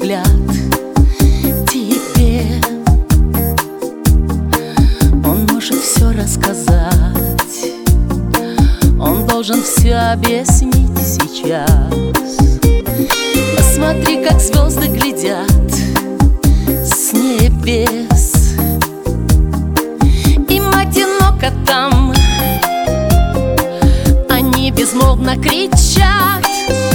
взгляд тебе. Он может все рассказать, он должен все объяснить сейчас. Посмотри, как звезды глядят с небес. Им одиноко там, они безмолвно кричат.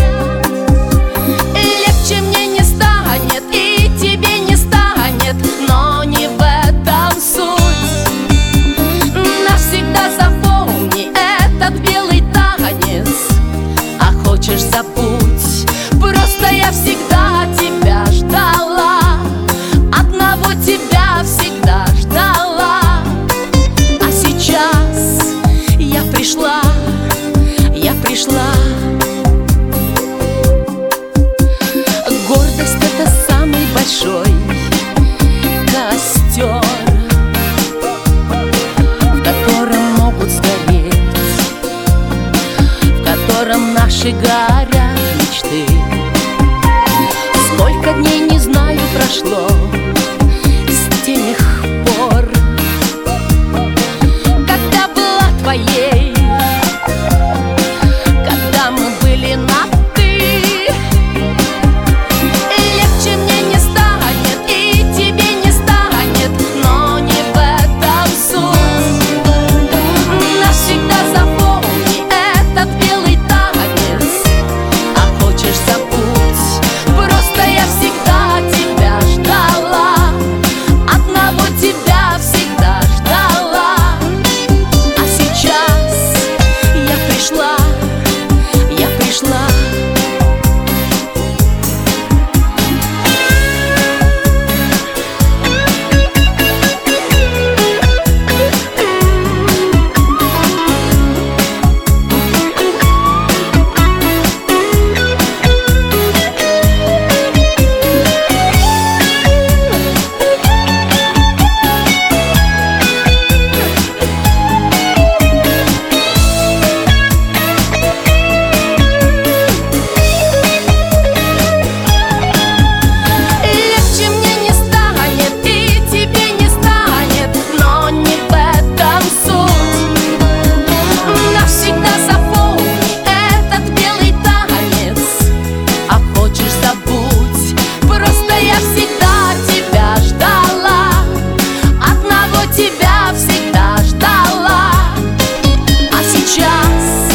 Легче мне не станет, и тебе не станет, но не в этом суть. Навсегда запомни этот белый танец, а хочешь забудь, просто я всегда тебя ждала, одного тебя всегда ждала. А сейчас я пришла, я пришла. Гордость — это самый большой костер, в котором могут сгореть, в котором наши горят мечты. Сколько дней, не знаю, прошло с тех пор, когда была твоей, когда мы были на «ты». Легче мне не станет, и тебе не станет, но не в этом суть. Навсегда запомни этот белый танец, а хочешь забудь, просто я всегда тебя ждала, одного тебя всегда ждала. А сейчас я пришла, я пришла. Тебя всегда ждала, а сейчас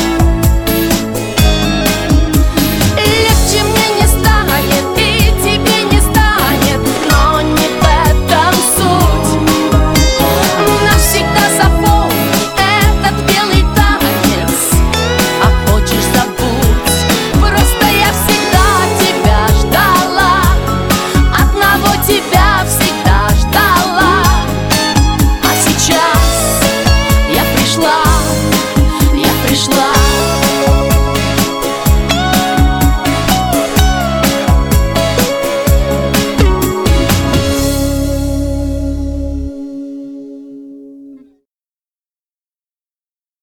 легче мне не станет, и тебе не станет, но не в этом суть. Навсегда запомни этот белый танец, а хочешь забудь, просто я всегда тебя ждала, одного тебя всегда ждала. Я пришла, я пришла.